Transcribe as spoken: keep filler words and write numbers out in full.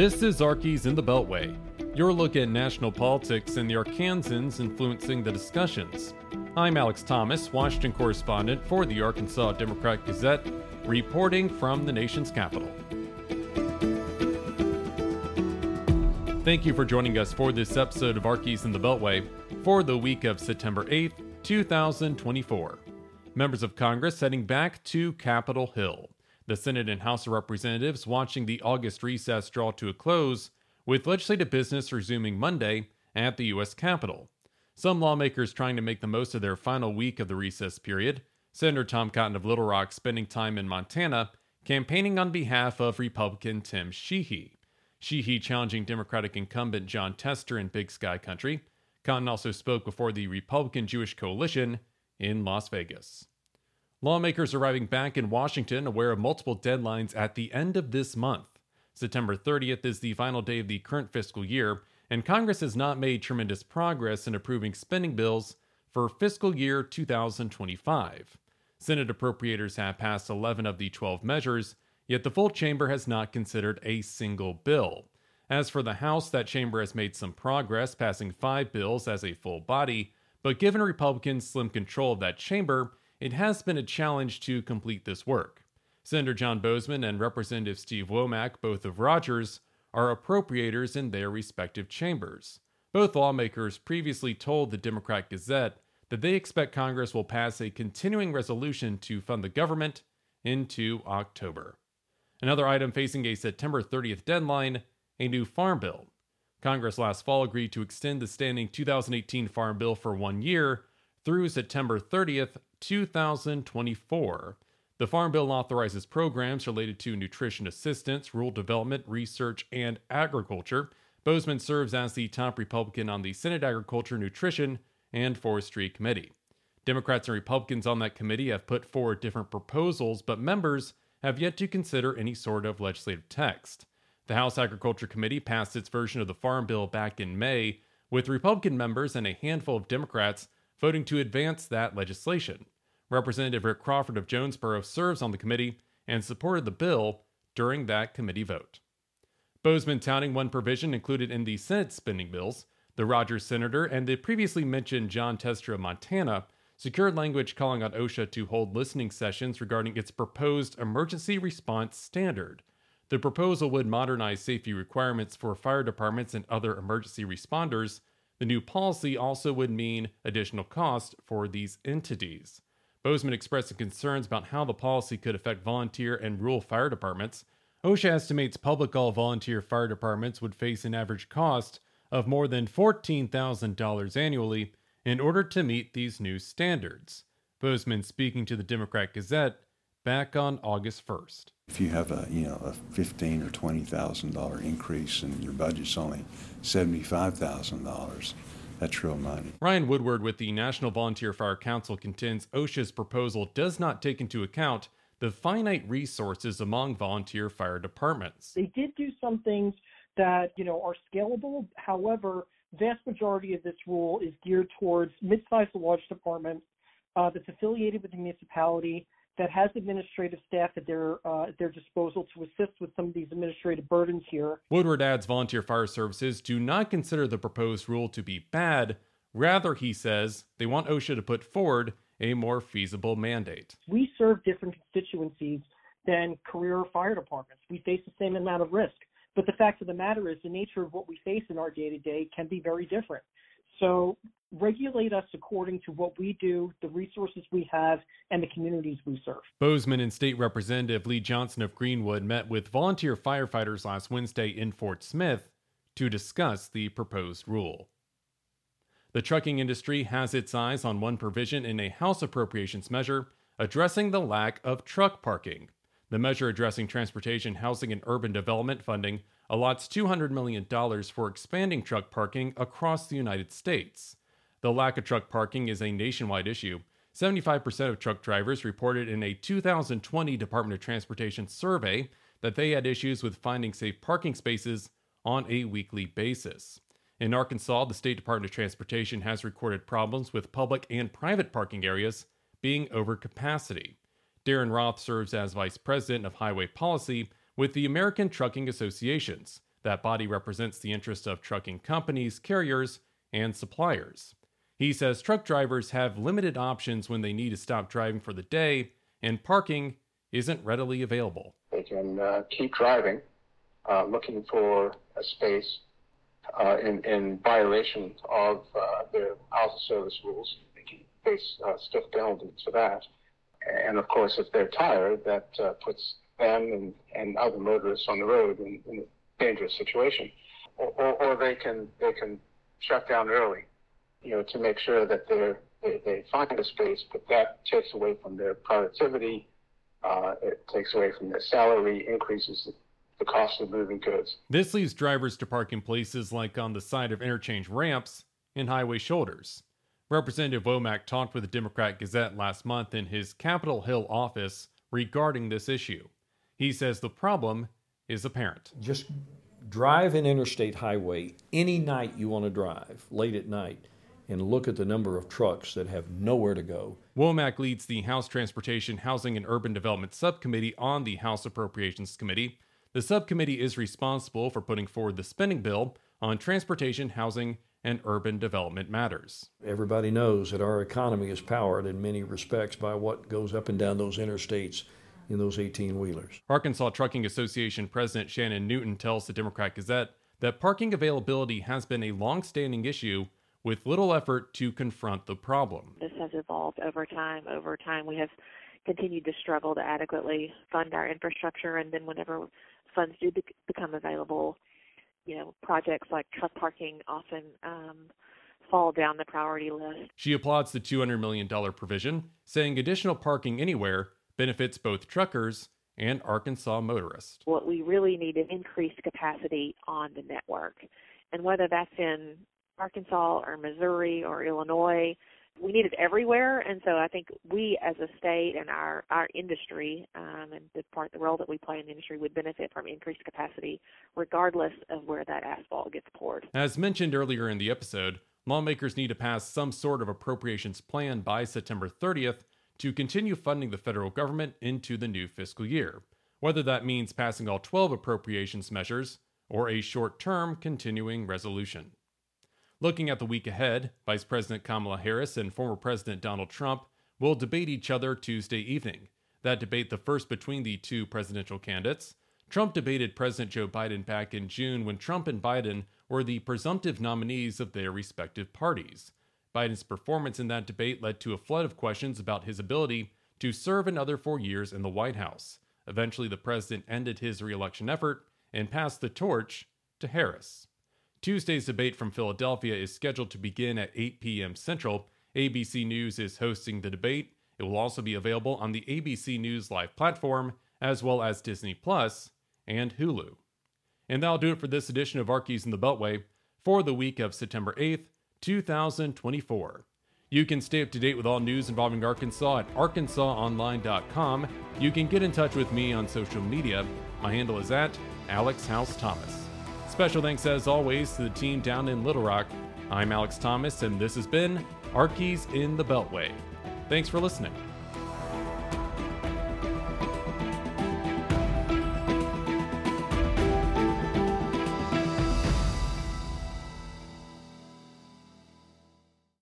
This is Archies in the Beltway, your look at national politics and the Arkansans influencing the discussions. I'm Alex Thomas, Washington correspondent for the Arkansas Democrat-Gazette, reporting from the nation's capital. Thank you for joining us for this episode of Archies in the Beltway for the week of September eighth, two thousand twenty-four. Members of Congress heading back to Capitol Hill. The Senate and House of Representatives watching the August recess draw to a close, with legislative business resuming Monday at the U S Capitol. Some lawmakers trying to make the most of their final week of the recess period. Senator Tom Cotton of Little Rock spending time in Montana, campaigning on behalf of Republican Tim Sheehy. Sheehy challenging Democratic incumbent Jon Tester in Big Sky Country. Cotton also spoke before the Republican Jewish Coalition in Las Vegas. Lawmakers arriving back in Washington aware of multiple deadlines at the end of this month. September thirtieth is the final day of the current fiscal year, and Congress has not made tremendous progress in approving spending bills for fiscal year two thousand twenty-five. Senate appropriators have passed eleven of the twelve measures, yet the full chamber has not considered a single bill. As for the House, that chamber has made some progress, passing five bills as a full body, but given Republicans' slim control of that chamber, it has been a challenge to complete this work. Senator John Boozman and Representative Steve Womack, both of Rogers, are appropriators in their respective chambers. Both lawmakers previously told the Democrat Gazette that they expect Congress will pass a continuing resolution to fund the government into October. Another item facing a September thirtieth deadline, a new farm bill. Congress last fall agreed to extend the standing two thousand eighteen farm bill for one year through September thirtieth, two thousand twenty-four. The Farm Bill authorizes programs related to nutrition assistance, rural development, research, and agriculture. Boozman serves as the top Republican on the Senate Agriculture, Nutrition, and Forestry Committee. Democrats and Republicans on that committee have put forward different proposals, but members have yet to consider any sort of legislative text. The House Agriculture Committee passed its version of the Farm Bill back in May, with Republican members and a handful of Democrats voting to advance that legislation. Representative Rick Crawford of Jonesboro serves on the committee and supported the bill during that committee vote. Boozman touting one provision included in the Senate spending bills. The Rogers senator and the previously mentioned Jon Tester of Montana secured language calling on OSHA to hold listening sessions regarding its proposed emergency response standard. The proposal would modernize safety requirements for fire departments and other emergency responders. The new policy also would mean additional cost for these entities. Boozman expressed concerns about how the policy could affect volunteer and rural fire departments. OSHA estimates public all-volunteer fire departments would face an average cost of more than fourteen thousand dollars annually in order to meet these new standards. Boozman speaking to the Democrat Gazette back on August first. If you have a you know a fifteen or twenty thousand dollar increase and your budget's only seventy five thousand dollars, that's real money. Ryan Woodward with the National Volunteer Fire Council contends OSHA's proposal does not take into account the finite resources among volunteer fire departments. They did do some things that you know are scalable. However, vast majority of this rule is geared towards mid-sized to large departments uh, that's affiliated with the municipality, that has administrative staff at their uh, at their disposal to assist with some of these administrative burdens here. Woodward adds volunteer fire services do not consider the proposed rule to be bad. Rather, he says, they want OSHA to put forward a more feasible mandate. We serve different constituencies than career fire departments. We face the same amount of risk. But the fact of the matter is the nature of what we face in our day-to-day can be very different. So regulate us according to what we do, the resources we have, and the communities we serve. Boozman and State Representative Lee Johnson of Greenwood met with volunteer firefighters last Wednesday in Fort Smith to discuss the proposed rule. The trucking industry has its eyes on one provision in a House appropriations measure addressing the lack of truck parking. The measure addressing transportation, housing, and urban development funding allots two hundred million dollars for expanding truck parking across the United States. The lack of truck parking is a nationwide issue. seventy-five percent of truck drivers reported in a two thousand twenty Department of Transportation survey that they had issues with finding safe parking spaces on a weekly basis. In Arkansas, the State Department of Transportation has recorded problems with public and private parking areas being over capacity. Darren Roth serves as Vice President of Highway Policy with the American Trucking Associations. That body represents the interests of trucking companies, carriers, and suppliers. He says truck drivers have limited options when they need to stop driving for the day, and parking isn't readily available. They can uh, keep driving, uh, looking for a space uh, in, in violation of uh, their hours of service rules. They can face uh, stiff penalties for that. And of course, if they're tired, that uh, puts them and, and other motorists on the road in, in a dangerous situation. Or, or, or they can they can shut down early, you know, to make sure that they're, they they find a space, but that takes away from their productivity. Uh, it takes away from their salary, increases the, the cost of moving goods. This leaves drivers to park in places like on the side of interchange ramps and highway shoulders. Representative Womack talked with the Democrat Gazette last month in his Capitol Hill office regarding this issue. He says the problem is apparent. Just drive an interstate highway any night you want to drive, late at night, and look at the number of trucks that have nowhere to go. Womack leads the House Transportation, Housing, and Urban Development Subcommittee on the House Appropriations Committee. The subcommittee is responsible for putting forward the spending bill on transportation, housing, and urban development matters. Everybody knows that our economy is powered in many respects by what goes up and down those interstates in those eighteen-wheelers. Arkansas Trucking Association President Shannon Newton tells the Democrat Gazette that parking availability has been a long-standing issue with little effort to confront the problem. This has evolved over time. Over time, we have continued to struggle to adequately fund our infrastructure, and then whenever funds do be- become available, you know, projects like truck parking often um, fall down the priority list. She applauds the two hundred million dollars provision, saying additional parking anywhere benefits both truckers and Arkansas motorists. What we really need is increased capacity on the network, and whether that's in Arkansas or Missouri or Illinois, we need it everywhere. And so I think we as a state and our, our industry um, and the part, the role that we play in the industry would benefit from increased capacity regardless of where that asphalt gets poured. As mentioned earlier in the episode, lawmakers need to pass some sort of appropriations plan by September thirtieth to continue funding the federal government into the new fiscal year, whether that means passing all twelve appropriations measures or a short-term continuing resolution. Looking at the week ahead, Vice President Kamala Harris and former President Donald Trump will debate each other Tuesday evening. That debate, the first between the two presidential candidates. Trump debated President Joe Biden back in June when Trump and Biden were the presumptive nominees of their respective parties. Biden's performance in that debate led to a flood of questions about his ability to serve another four years in the White House. Eventually, the president ended his re-election effort and passed the torch to Harris. Tuesday's debate from Philadelphia is scheduled to begin at eight p.m. Central. A B C News is hosting the debate. It will also be available on the A B C News Live platform, as well as Disney Plus and Hulu. And that'll do it for this edition of Arkies in the Beltway for the week of September eighth, two thousand twenty-four. You can stay up to date with all news involving Arkansas at arkansas online dot com. You can get in touch with me on social media. My handle is at Alex House Thomas. Special thanks, as always, to the team down in Little Rock. I'm Alex Thomas, and this has been Arkies in the Beltway. Thanks for listening.